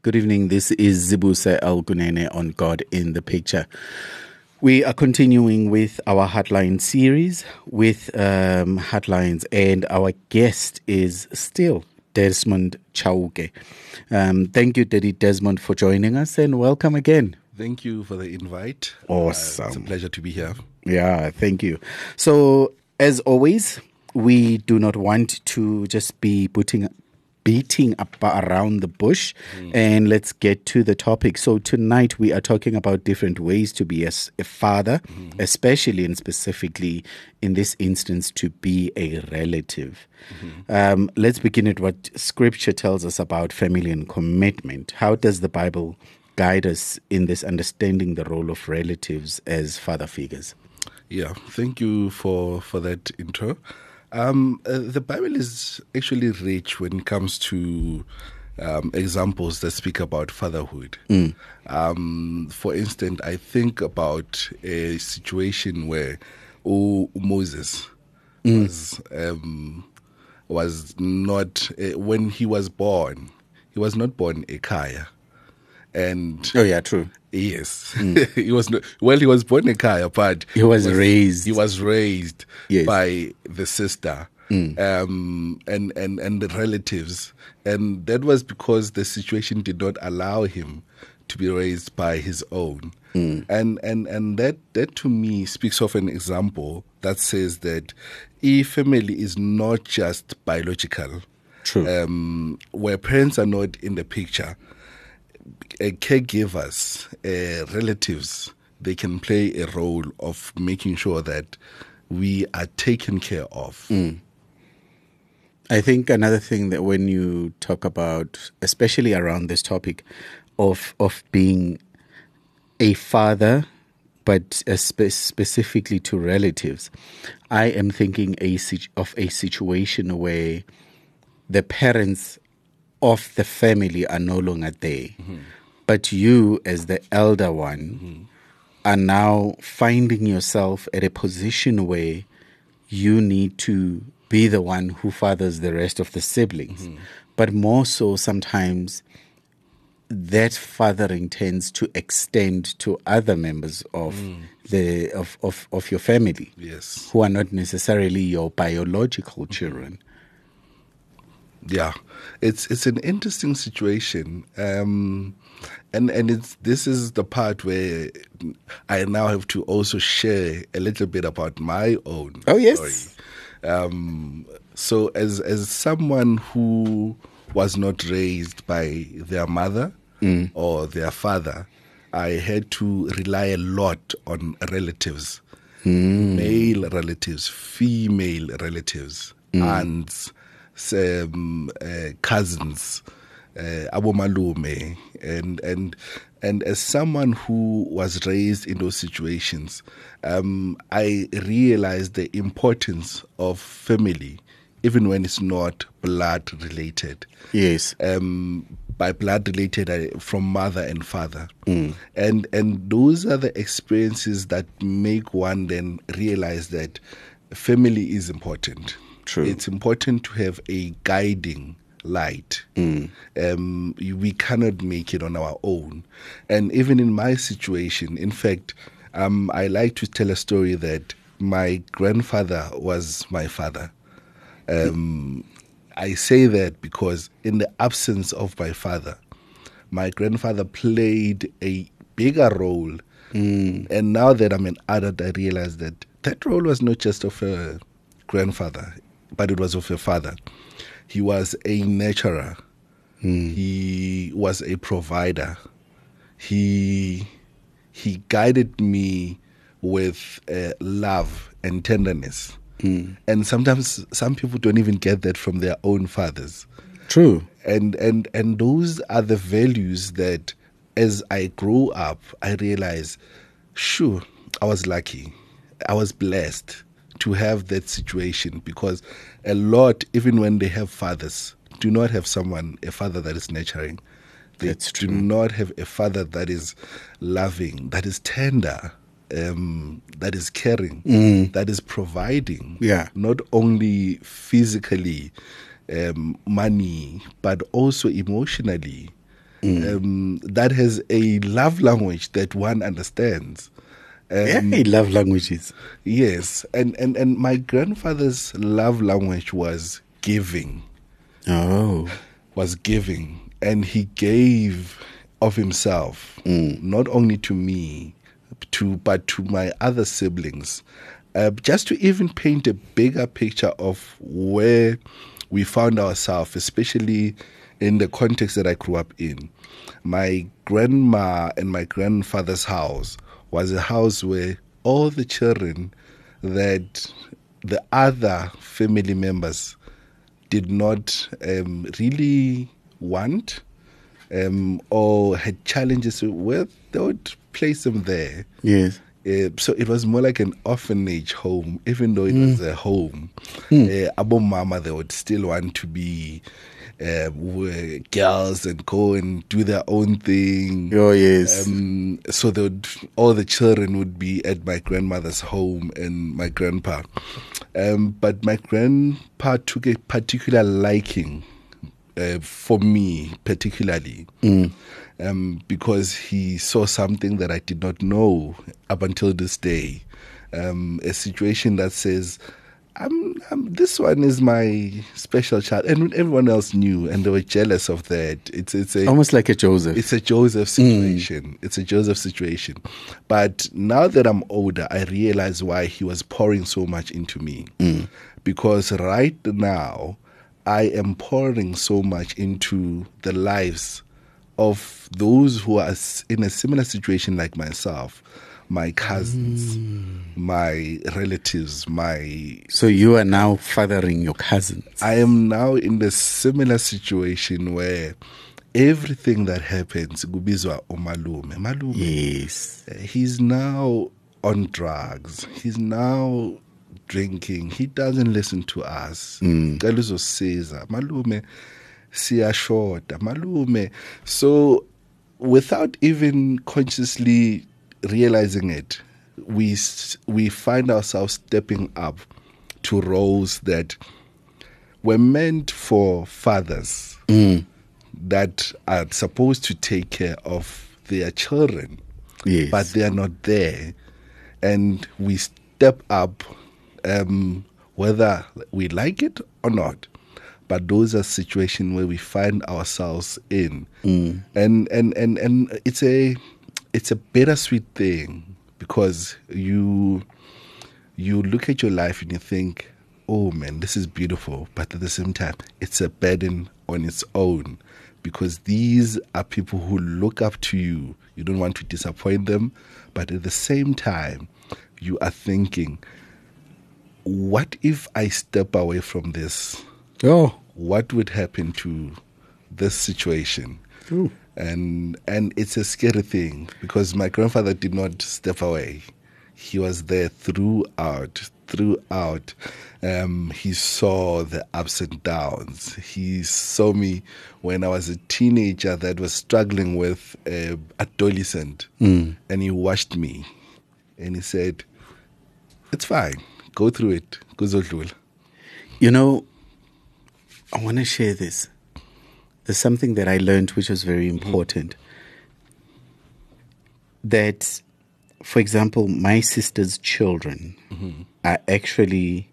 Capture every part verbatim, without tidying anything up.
Good evening. This is Zibuse Al-Gunene on God in the Picture. We are continuing with our Heartline series with um, Heartlines, and our guest is still Desmond Chauke. Um, thank you, Daddy Desmond, for joining us, and welcome again. Thank you for the invite. Awesome. Uh, it's a pleasure to be here. Yeah, thank you. So, as always, we do not want to just be putting beating up around the bush, mm. and let's get to the topic. So tonight we are talking about different ways to be a, a father, mm-hmm. especially and specifically in this instance to be a relative. Mm-hmm. Um, let's begin at what Scripture tells us about family and commitment. How does the Bible guide us in this understanding the role of relatives as father figures? Yeah, thank you for, for that intro. Um, uh, the Bible is actually rich when it comes to um, examples that speak about fatherhood. Mm. Um, for instance, I think about a situation where oh, Moses mm. was um, was not uh, when he was born. He was not born a Kaya, and oh yeah, true. Yes, mm. he was not, well. He was born in Kaya, but he was, was raised. He was raised yes. by the sister mm. um, and and and the relatives, and that was because the situation did not allow him to be raised by his own. Mm. And and and that that to me speaks of an example that says that a family is not just biological. True. Um, where parents are not in the picture. Uh, caregivers, uh, relatives, they can play a role of making sure that we are taken care of. Mm. I think another thing that when you talk about, especially around this topic of of being a father, but uh, spe- specifically to relatives, I am thinking a of a situation where the parents of the family are no longer there. Mm-hmm. But you, as the elder one, mm-hmm. are now finding yourself at a position where you need to be the one who fathers the rest of the siblings. Mm-hmm. But more so, sometimes that fathering tends to extend to other members of mm. the of, of, of your family, yes, who are not necessarily your biological mm-hmm. children. Yeah, it's it's an interesting situation, um, and and it's this is the part where I now have to also share a little bit about my own oh yes story. Um, so as as someone who was not raised by their mother mm. or their father, I had to rely a lot on relatives, mm. male relatives, female relatives, mm. aunts. Um, uh, cousins, uh, abomalume, and and and as someone who was raised in those situations, um, I realized the importance of family, even when it's not blood related. Yes. Um, by blood related, uh, from mother and father, mm. and and those are the experiences that make one then realize that family is important. True. It's important to have a guiding light. Mm. Um, we cannot make it on our own. And even in my situation, in fact, um, I like to tell a story that my grandfather was my father. Um, I say that because in the absence of my father, my grandfather played a bigger role. Mm. And now that I'm an adult, I realize that that role was not just of a grandfather, but it was of a father. He was a nurturer. Mm. He was a provider. He he guided me with uh, love and tenderness. Mm. And sometimes some people don't even get that from their own fathers. True. And and and those are the values that, as I grow up, I realize, sure, I was lucky. I was blessed to have that situation, because a lot, even when they have fathers, do not have someone, a father that is nurturing. They That's do true. not have a father that is loving, that is tender, um, that is caring, mm. that is providing. Yeah. Not only physically, um, money, but also emotionally. mm. um, that has a love language that one understands. Um, yeah, love languages. Yes, and, and, and my grandfather's love language was giving. Oh. Was giving. And he gave of himself, mm. not only to me, to but to my other siblings. Uh, just to even paint a bigger picture of where we found ourselves, especially in the context that I grew up in. My grandma and my grandfather's house was a house where all the children that the other family members did not um, really want um, or had challenges with, they would place them there. Yes. Uh, so it was more like an orphanage home, even though it mm. was a home. Mm. Uh, Abo Mama, they would still want to be uh, girls and go and do their own thing. Oh, yes. Um, so they would, all the children would be at my grandmother's home and my grandpa. Um, but my grandpa took a particular liking uh, for me, particularly. Mm. Um, because he saw something that I did not know up until this day. Um, a situation that says, I'm, I'm, this one is my special child. And everyone else knew, and they were jealous of that. It's, it's a, almost like a Joseph. It's a Joseph situation. Mm. It's a Joseph situation. But now that I'm older, I realize why he was pouring so much into me. Mm. Because right now, I am pouring so much into the lives of those who are in a similar situation like myself, my cousins, mm. my relatives, my... So you are now fathering your cousins. I am now in the similar situation where everything that happens, Gubizwa Omalume, Malume, yes, he's now on drugs. He's now drinking. He doesn't listen to us. Galuzo says, Malume, siyashota malume. So without even consciously realizing it, we we find ourselves stepping up to roles that were meant for fathers mm. that are supposed to take care of their children, yes. but they are not there, and we step up um, whether we like it or not. But those are situations where we find ourselves in, mm. and, and and and it's a it's a bittersweet thing, because you you look at your life and you think, oh man, this is beautiful, but at the same time, it's a burden on its own, because these are people who look up to you. You don't want to disappoint them, but at the same time, you are thinking, what if I step away from this? Oh, what would happen to this situation? Ooh. And and it's a scary thing, because my grandfather did not step away. He was there throughout, throughout. Um, he saw the ups and downs. He saw me when I was a teenager that was struggling with uh, adolescent, mm. and he watched me, and he said, "It's fine. Go through it. Kuzodlula." You know, I want to share this. There's something that I learned which was very important. Mm-hmm. That, for example, my sister's children mm-hmm. are actually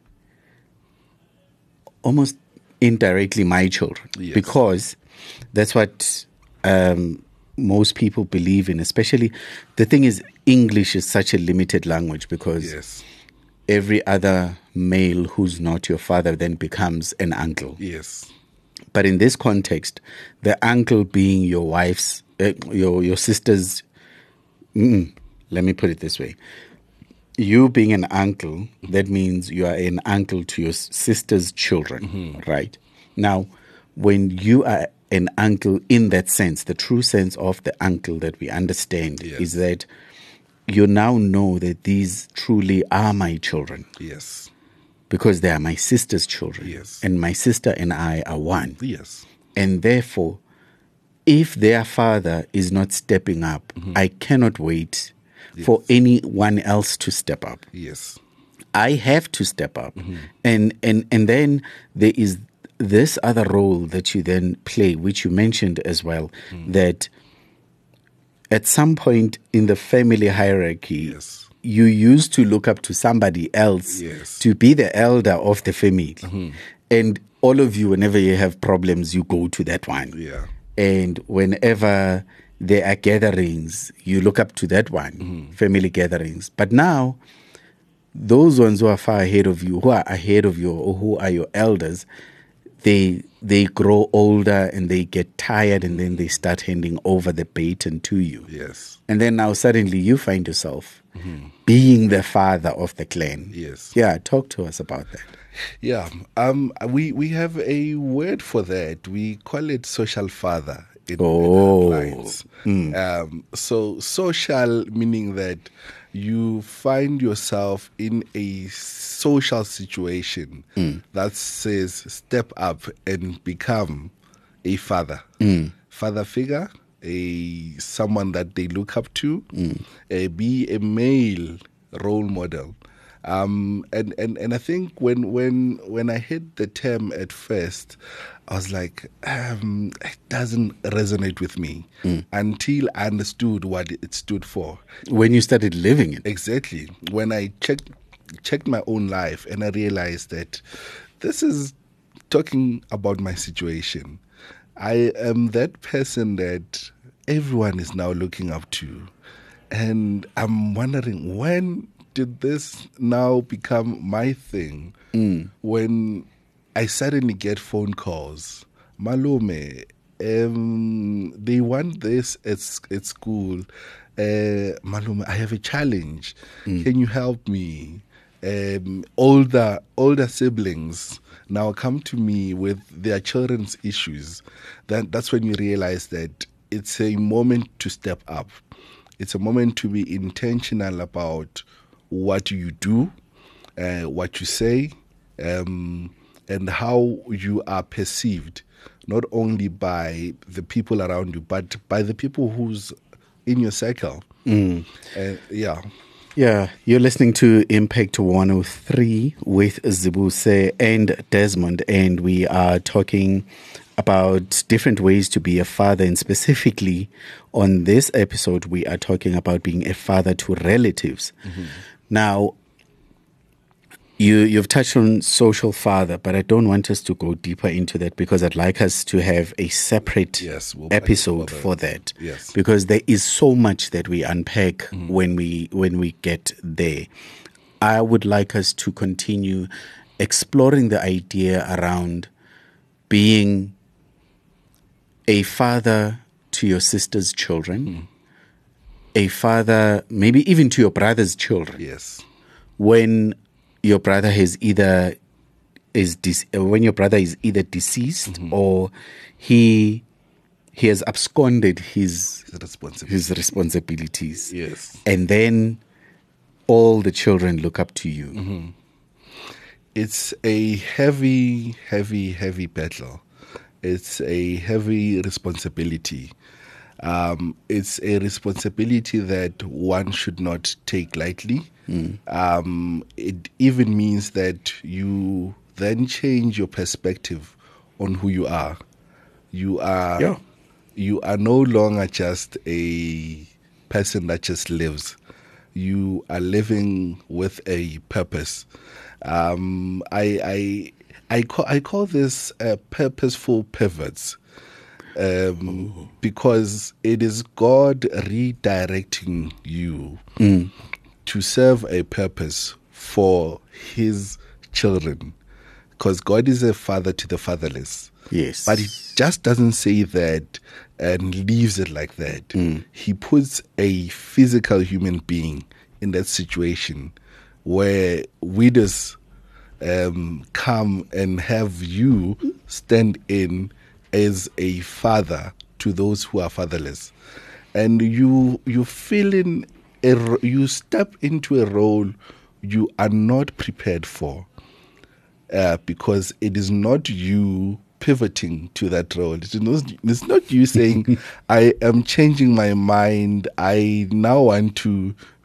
almost indirectly my children. Yes. Because that's what um, most people believe in. Especially, the thing is, English is such a limited language, because yes. every other male who's not your father then becomes an uncle. Yes. But in this context, the uncle being your wife's, uh, your your sister's, mm, let me put it this way. You being an uncle, that means you are an uncle to your sister's children, mm-hmm. right? Now, when you are an uncle in that sense, the true sense of the uncle that we understand yes. is that you now know that these truly are my children. Yes. Because they are my sister's children. Yes. And my sister and I are one. Yes. And therefore, if their father is not stepping up, mm-hmm. I cannot wait yes. for anyone else to step up. Yes. I have to step up. Mm-hmm. And, and, and then there is this other role that you then play, which you mentioned as well, mm. that at some point in the family hierarchy, yes. you used to look up to somebody else yes. to be the elder of the family. Mm-hmm. And all of you, whenever you have problems, you go to that one. Yeah. And whenever there are gatherings, you look up to that one, mm-hmm. family gatherings. But now, those ones who are far ahead of you, who are ahead of you, or who are your elders, they they grow older and they get tired, and then they start handing over the baton to you. Yes. And then now suddenly you find yourself mm-hmm. being the father of the clan. Yes. Yeah, talk to us about that. Yeah. Um. We we have a word for that. We call it social father. In, oh. in our lines. Mm. Um. So social meaning that you find yourself in a social situation mm. that says step up and become a father, mm. father figure, a someone that they look up to, mm. a, be a male role model. Um, and, and, and I think when when when I heard the term at first, I was like, um, it doesn't resonate with me mm. until I understood what it stood for. When you started living it. Exactly. When I checked checked my own life and I realized that this is talking about my situation. I am that person that everyone is now looking up to. And I'm wondering, when did this now become my thing? Mm. When I suddenly get phone calls, Malume, um, they want this at, at school. Uh, Malume, I have a challenge. Mm. Can you help me? Um, older older siblings now come to me with their children's issues. Then that's when you realize that it's a moment to step up. It's a moment to be intentional about what you do, uh, what you say, um, and how you are perceived, not only by the people around you, but by the people who's in your circle. Mm. Uh, yeah. Yeah, you're listening to Impact one oh three with Zibuse and Desmond, and we are talking about different ways to be a father, and specifically on this episode, we are talking about being a father to relatives. Mm-hmm. Now, you, you've touched on social father, but I don't want us to go deeper into that because I'd like us to have a separate yes, we'll episode for, for that. Yes. Because there is so much that we unpack mm-hmm. when we when we get there. I would like us to continue exploring the idea around being a father to your sister's children, mm. a father maybe even to your brother's children. Yes. When your brother has either is de- when your brother is either deceased mm-hmm. or he he has absconded his his responsibilities. his responsibilities. Yes. And then all the children look up to you. Mm-hmm. It's a heavy, heavy, heavy battle. It's a heavy responsibility. Um, it's a responsibility that one should not take lightly. Mm. Um, it even means that you then change your perspective on who you are. You are yeah. you are no longer just a person that just lives. You are living with a purpose. Um, I I I call I call this uh, purposeful pivots. Um, because it is God redirecting you mm. to serve a purpose for His children. Because God is a father to the fatherless. Yes. But He just doesn't say that and leaves it like that. Mm. He puts a physical human being in that situation where widows um, come and have you stand in as a father to those who are fatherless, and you you fill in a, you step into a role you are not prepared for, uh, because it is not you pivoting to that role. It's not, it's not you saying, I am changing my mind, I now want to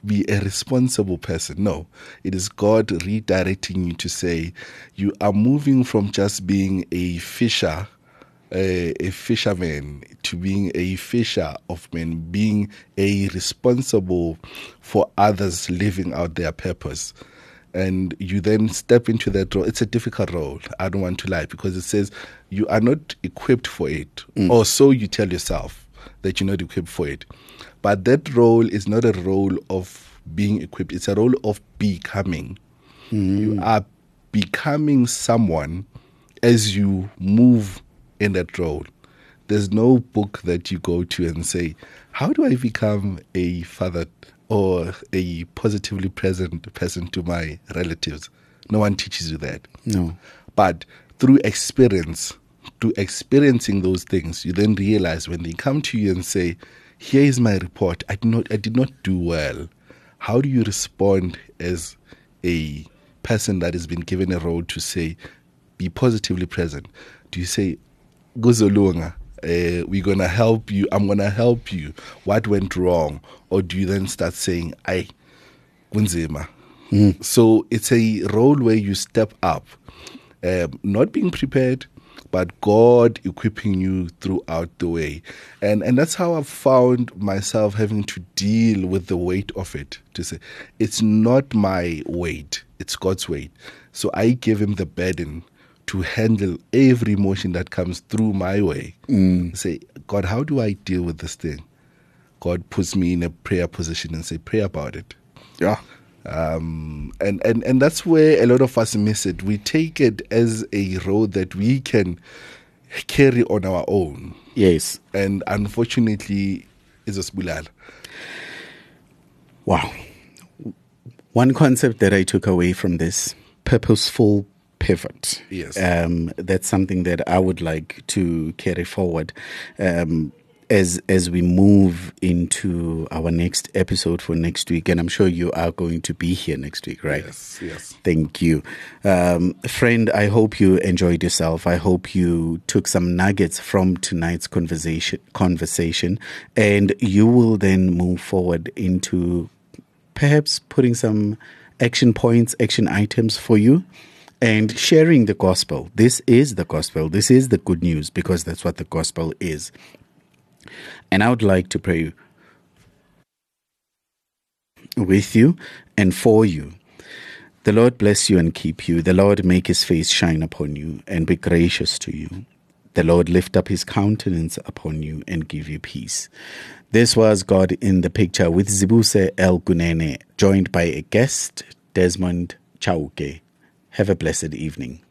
be a responsible person. No, it is God redirecting you to say you are moving from just being a fisher, a, a fisherman, to being a fisher of men, being a responsible for others living out their purpose. And you then step into that role. It's a difficult role, I don't want to lie, because it says you are not equipped for it, mm. or so you tell yourself that you're not equipped for it. But that role is not a role of being equipped. It's a role of becoming. Mm. You are becoming someone as you move in that role. There's no book that you go to and say, how do I become a father or a positively present person to my relatives? No one teaches you that. No. But through experience, through experiencing those things, you then realize when they come to you and say, here is my report, I did not, I did not do well. How do you respond as a person that has been given a role to say, be positively present? Do you say, Guzolunga, uh, we're going to help you, I'm going to help you, what went wrong? Or do you then start saying, ay, kunzima? Mm. So it's a role where you step up, um, not being prepared, but God equipping you throughout the way. And and that's how I've found myself having to deal with the weight of it. To say, it's not my weight, it's God's weight. So I give him the burden to handle every emotion that comes through my way. Mm. Say, God, how do I deal with this thing? God puts me in a prayer position and say, pray about it. Yeah. Um, and, and, and that's where a lot of us miss it. We take it as a road that we can carry on our own. Yes. And unfortunately, it's a spulala. Wow. One concept that I took away from this, purposeful pivot. Yes. Um, that's something that I would like to carry forward. Um, As as we move into our next episode for next week, and I'm sure you are going to be here next week, right? Yes, yes. Thank you. Um, friend, I hope you enjoyed yourself. I hope you took some nuggets from tonight's conversation, conversation, and you will then move forward into perhaps putting some action points, action items for you, and sharing the gospel. This is the gospel. This is the good news, because that's what the gospel is. And I would like to pray with you and for you. The Lord bless you and keep you. The Lord make his face shine upon you and be gracious to you. The Lord lift up his countenance upon you and give you peace. This was God in the Picture with Zibuse El Gunene, joined by a guest, Desmond Chauke. Have a blessed evening.